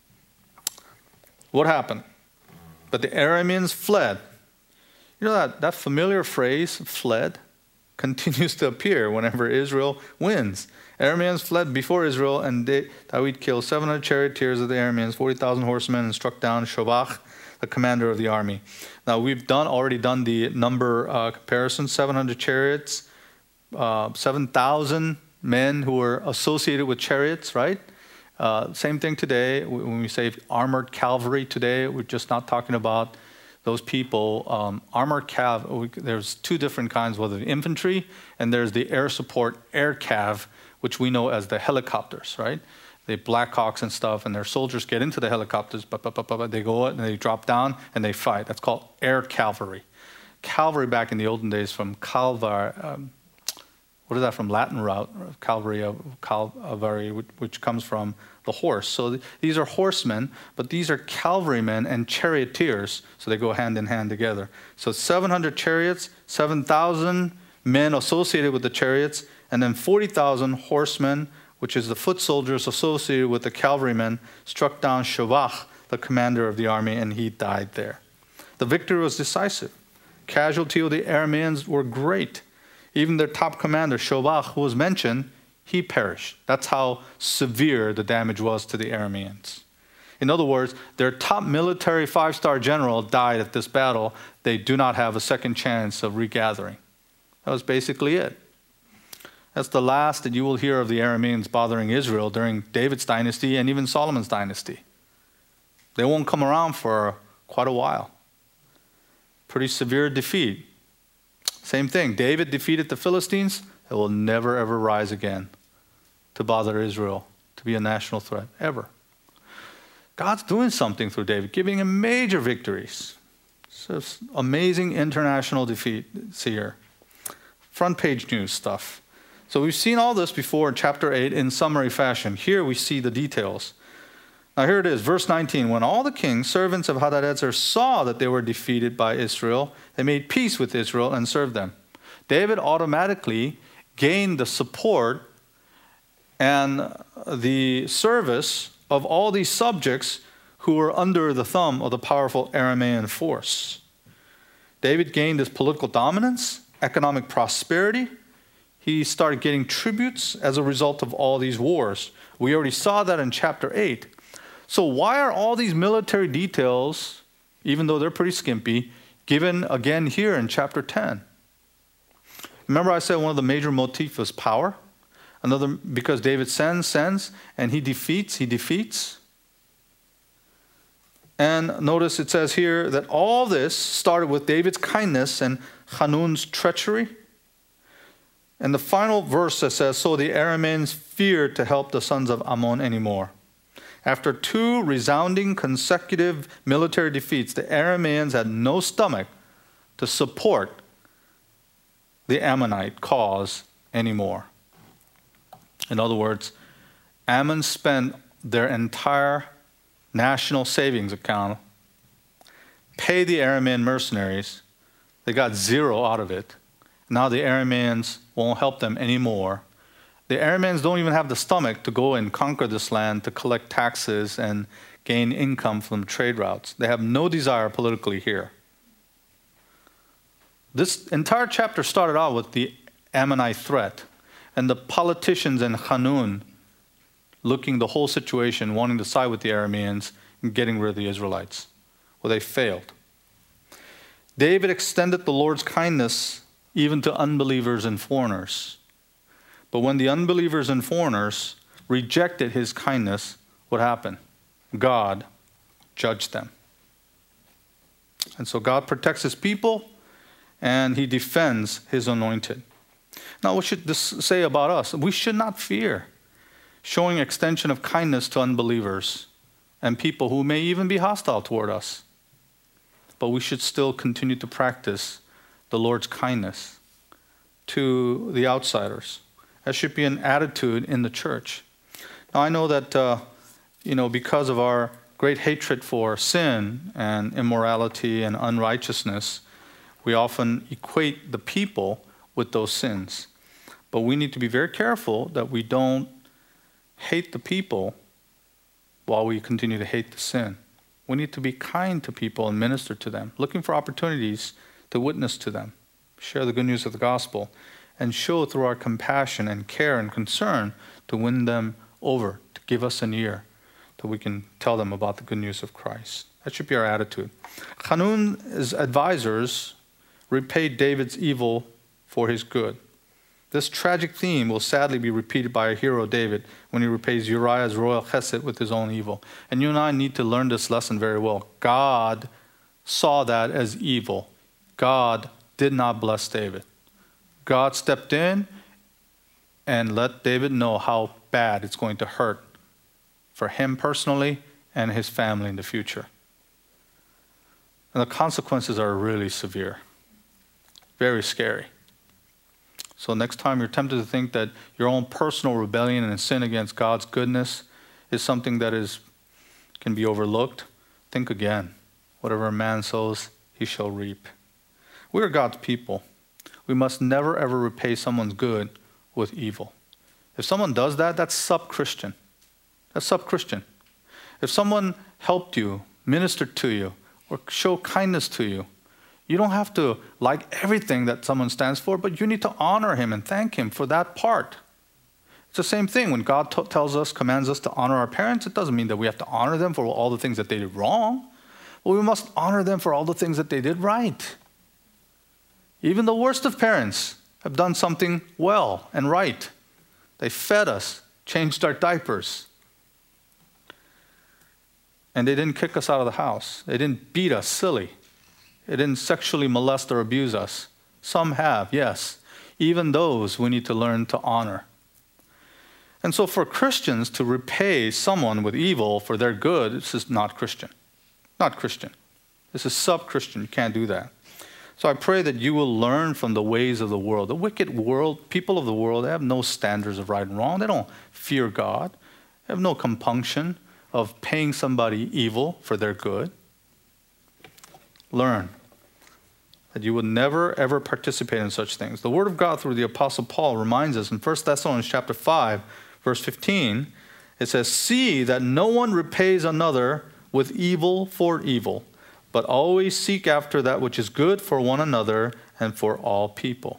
What happened? But the Arameans fled. You know that, that familiar phrase, fled, continues to appear whenever Israel wins. Arameans fled before Israel, and David killed seven hundred charioteers of the Arameans, forty thousand horsemen, and struck down Shobach, the commander of the army. Now, we've done already done the number uh, comparison, seven hundred chariots, uh, seven thousand men who were associated with chariots, right? Uh, same thing today. When we say armored cavalry today, we're just not talking about those people. Um, armored cav, there's two different kinds, whether the infantry, and there's the air support air cav, which we know as the helicopters, right? The Black Hawks and stuff, and their soldiers get into the helicopters, but, but, but, but they go and they drop down and they fight. That's called air cavalry. Cavalry back in the olden days from calvar, um, what is that from Latin route? Cavalry, of cavalry, which comes from the horse. So th- these are horsemen, but these are cavalrymen and charioteers, so they go hand in hand together. So seven hundred chariots, seven thousand men associated with the chariots, and then forty thousand horsemen, which is the foot soldiers associated with the cavalrymen, struck down Shobach, the commander of the army, and he died there. The victory was decisive. Casualty of the Arameans were great. Even their top commander, Shobach, who was mentioned, he perished. That's how severe the damage was to the Arameans. In other words, their top military five-star general died at this battle. They do not have a second chance of regathering. That was basically it. That's the last that you will hear of the Arameans bothering Israel during David's dynasty and even Solomon's dynasty. They won't come around for quite a while. Pretty severe defeat. Same thing. David defeated the Philistines. They will never, ever rise again to bother Israel, to be a national threat, ever. God's doing something through David, giving him major victories. So it's amazing international defeats here. Front page news stuff. So we've seen all this before in chapter eight in summary fashion. Here we see the details. Now here it is, verse nineteen. When all the kings, servants of Hadadezer, saw that they were defeated by Israel, they made peace with Israel and served them. David automatically gained the support and the service of all these subjects who were under the thumb of the powerful Aramean force. David gained his political dominance, economic prosperity. He started getting tributes as a result of all these wars. We already saw that in chapter eight. So why are all these military details, even though they're pretty skimpy, given again here in chapter ten? Remember I said one of the major motifs was power? Another, because David sends, sends, and he defeats, he defeats. And notice it says here that all this started with David's kindness and Hanun's treachery. And the final verse that says, so the Arameans feared to help the sons of Ammon anymore. After two resounding consecutive military defeats, the Arameans had no stomach to support the Ammonite cause anymore. In other words, Ammon spent their entire national savings account, paid the Aramean mercenaries. They got zero out of it. Now the Arameans won't help them anymore. The Arameans don't even have the stomach to go and conquer this land, to collect taxes and gain income from trade routes. They have no desire politically here. This entire chapter started out with the Ammonite threat and the politicians and Hanun looking the whole situation, wanting to side with the Arameans and getting rid of the Israelites. Well, they failed. David extended the Lord's kindness even to unbelievers and foreigners. But when the unbelievers and foreigners rejected his kindness, what happened? God judged them. And so God protects his people and he defends his anointed. Now, what should this say about us? We should not fear showing extension of kindness to unbelievers and people who may even be hostile toward us. But we should still continue to practice the Lord's kindness to the outsiders. That should be an attitude in the church. Now, I know that, uh, you know, because of our great hatred for sin and immorality and unrighteousness, we often equate the people with those sins. But we need to be very careful that we don't hate the people while we continue to hate the sin. We need to be kind to people and minister to them, looking for opportunities to witness to them, share the good news of the gospel, and show through our compassion and care and concern to win them over, to give us an ear, that we can tell them about the good news of Christ. That should be our attitude. Hanun's advisors repaid David's evil for his good. This tragic theme will sadly be repeated by our hero David when he repays Uriah's royal chesed with his own evil. And you and I need to learn this lesson very well. God saw that as evil. God did not bless David. God stepped in and let David know how bad it's going to hurt for him personally and his family in the future. And the consequences are really severe, very scary. So next time you're tempted to think that your own personal rebellion and sin against God's goodness is something that is can be overlooked, think again. Whatever a man sows, he shall reap. We are God's people. We must never ever repay someone's good with evil. If someone does that, that's sub-Christian. That's sub-Christian. If someone helped you, ministered to you, or showed kindness to you, you don't have to like everything that someone stands for, but you need to honor him and thank him for that part. It's the same thing. When God t- tells us, commands us to honor our parents, it doesn't mean that we have to honor them for all the things that they did wrong. Well, we must honor them for all the things that they did right. Even the worst of parents have done something well and right. They fed us, changed our diapers. And they didn't kick us out of the house. They didn't beat us silly. They didn't sexually molest or abuse us. Some have, yes. Even those we need to learn to honor. And so for Christians to repay someone with evil for their good, this is not Christian. Not Christian. This is sub-Christian. You can't do that. So I pray that you will learn from the ways of the world. The wicked world, people of the world, they have no standards of right and wrong. They don't fear God. They have no compunction of paying somebody evil for their good. Learn that you would never, ever participate in such things. The Word of God through the Apostle Paul reminds us in First Thessalonians chapter five, verse fifteen, it says, "See that no one repays another with evil for evil, but always seek after that which is good for one another and for all people."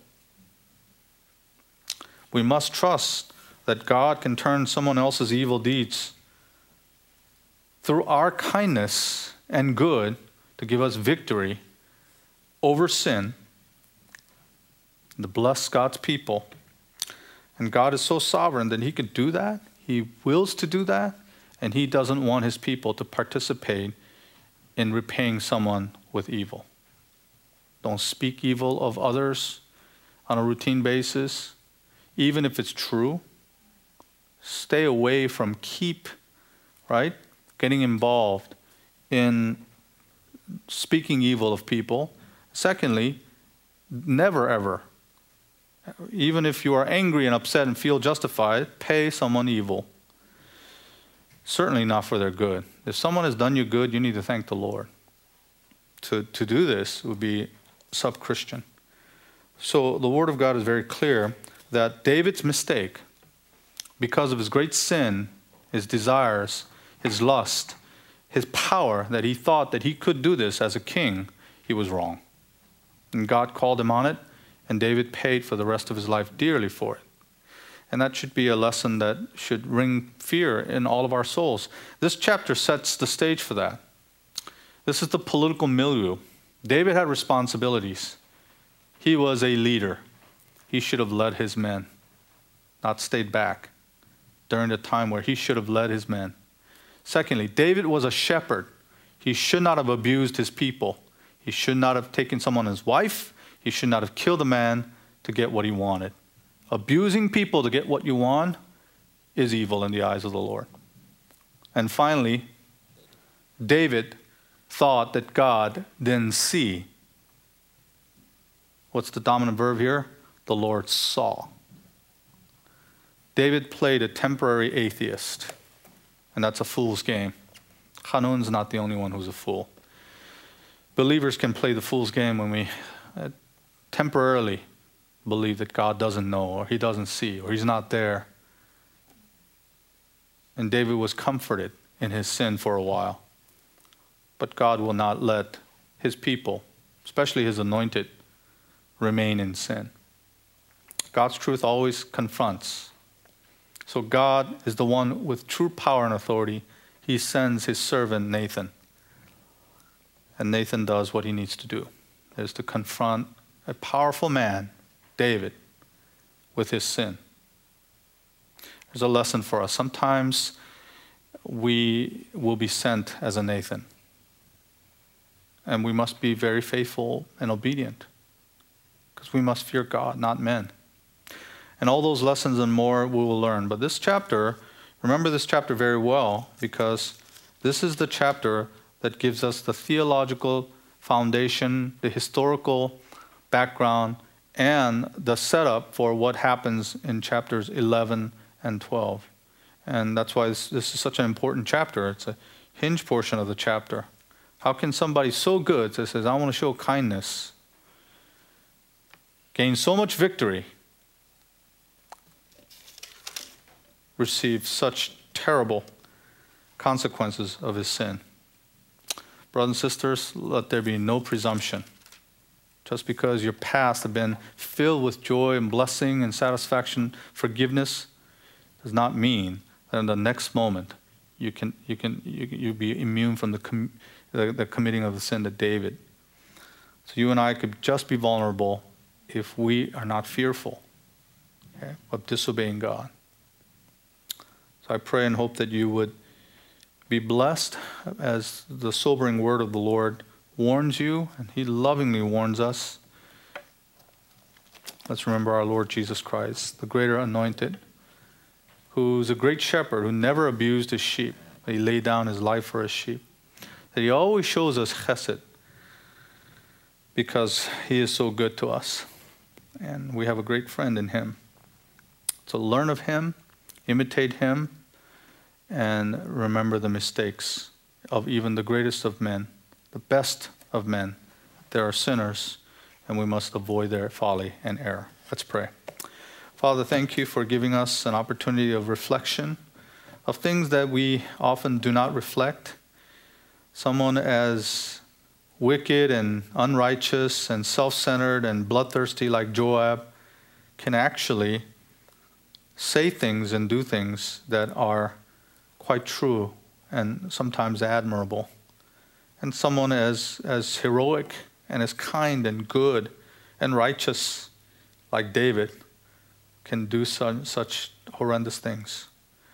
We must trust that God can turn someone else's evil deeds through our kindness and good to give us victory over sin, and to bless God's people. And God is so sovereign that he could do that. He wills to do that, and he doesn't want his people to participate in repaying someone with evil. Don't speak evil of others on a routine basis, even if it's true. Stay away from keep, right? Getting involved in speaking evil of people. Secondly, never ever, even if you are angry and upset and feel justified, pay someone evil. Certainly not for their good. If someone has done you good, you need to thank the Lord. To, to do this would be sub-Christian. So the Word of God is very clear that David's mistake, because of his great sin, his desires, his lust, his power, that he thought that he could do this as a king, he was wrong. And God called him on it, and David paid for the rest of his life dearly for it. And that should be a lesson that should ring fear in all of our souls. This chapter sets the stage for that. This is the political milieu. David had responsibilities. He was a leader. He should have led his men, not stayed back during the time where he should have led his men. Secondly, David was a shepherd. He should not have abused his people. He should not have taken someone's wife. He should not have killed a man to get what he wanted. Abusing people to get what you want is evil in the eyes of the Lord. And finally, David thought that God didn't see. What's the dominant verb here? The Lord saw. David played a temporary atheist, and that's a fool's game. Hanun's not the only one who's a fool. Believers can play the fool's game when we uh, temporarily believe that God doesn't know, or he doesn't see, or he's not there. And David was comforted in his sin for a while. But God will not let his people, especially his anointed, remain in sin. God's truth always confronts. So God is the one with true power and authority. He sends his servant Nathan. And Nathan does what he needs to do, is to confront a powerful man, David, with his sin. There's a lesson for us. Sometimes we will be sent as a Nathan. And we must be very faithful and obedient, because we must fear God, not men. And all those lessons and more we will learn. But this chapter, remember this chapter very well, because this is the chapter that gives us the theological foundation, the historical background, and the setup for what happens in chapters eleven and twelve. And that's why this, this is such an important chapter. It's a hinge portion of the chapter. How can somebody so good that says, I want to show kindness, gain so much victory, receive such terrible consequences of his sin? Brothers and sisters, let there be no presumption. Just because your past have been filled with joy and blessing and satisfaction, forgiveness, does not mean that in the next moment you can you can you you be immune from the, com, the the committing of the sin that David. So you and I could just be vulnerable if we are not fearful, okay, of disobeying God. So I pray and hope that you would be blessed as the sobering word of the Lord warns you, and he lovingly warns us. Let's remember our Lord Jesus Christ, the greater anointed, who's a great shepherd who never abused his sheep. He laid down his life for his sheep. That he always shows us chesed because he is so good to us. And we have a great friend in him. So learn of him, imitate him, and remember the mistakes of even the greatest of men, the best of men. There are sinners, and we must avoid their folly and error. Let's pray. Father, thank you for giving us an opportunity of reflection of things that we often do not reflect. Someone as wicked and unrighteous and self-centered and bloodthirsty like Joab can actually say things and do things that are quite true and sometimes admirable. And someone as, as heroic and as kind and good and righteous like David can do such, such horrendous things.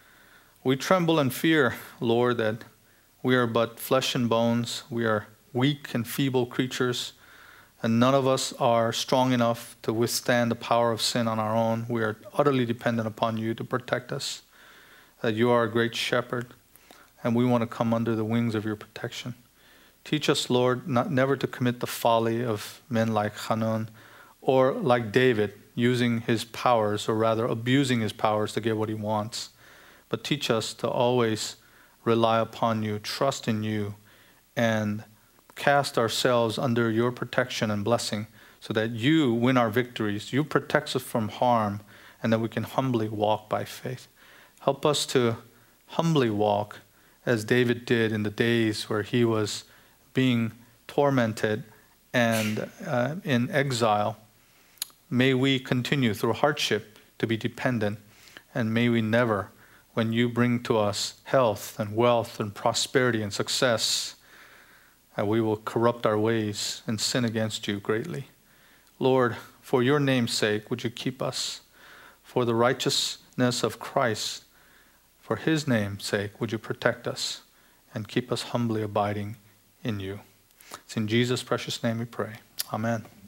We tremble and fear, Lord, that we are but flesh and bones. We are weak and feeble creatures, and none of us are strong enough to withstand the power of sin on our own. We are utterly dependent upon you to protect us, that you are a great shepherd, and we want to come under the wings of your protection. Teach us, Lord, not never to commit the folly of men like Hanun or like David, using his powers, or rather abusing his powers to get what he wants. But teach us to always rely upon you, trust in you, and cast ourselves under your protection and blessing so that you win our victories, you protect us from harm, and that we can humbly walk by faith. Help us to humbly walk as David did in the days where he was being tormented and uh, in exile. May we continue through hardship to be dependent, and may we never, when you bring to us health and wealth and prosperity and success, uh, we will corrupt our ways and sin against you greatly. Lord, for your name's sake, would you keep us? For the righteousness of Christ, for his name's sake, would you protect us and keep us humbly abiding in you? It's in Jesus' precious name we pray. Amen.